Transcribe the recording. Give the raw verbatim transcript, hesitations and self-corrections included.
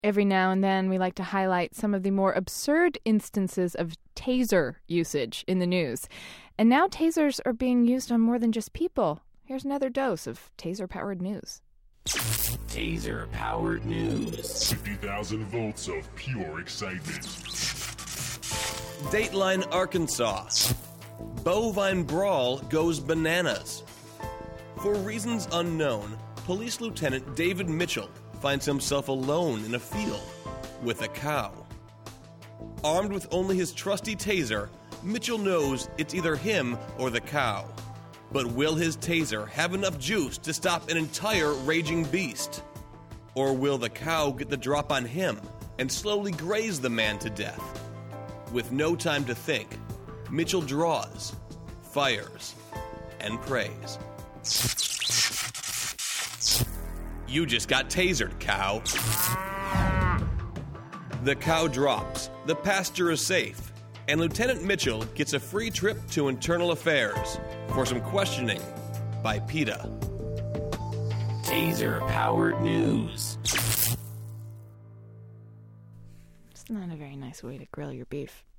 Every now and then, we like to highlight some of the more absurd instances of taser usage in the news. And now tasers are being used on more than just people. Here's another dose of taser-powered news. Taser-powered news. fifty thousand volts of pure excitement. Dateline, Arkansas. Bovine brawl goes bananas. For reasons unknown, Police Lieutenant David Mitchell finds himself alone in a field with a cow. Armed with only his trusty taser, Mitchell knows it's either him or the cow. But will his taser have enough juice to stop an entire raging beast? Or will the cow get the drop on him and slowly graze the man to death? With no time to think, Mitchell draws, fires, and prays. You just got tasered, cow. The cow drops, the pasture is safe, and Lieutenant Mitchell gets a free trip to Internal Affairs for some questioning by PETA. Taser-powered news. It's not a very nice way to grill your beef.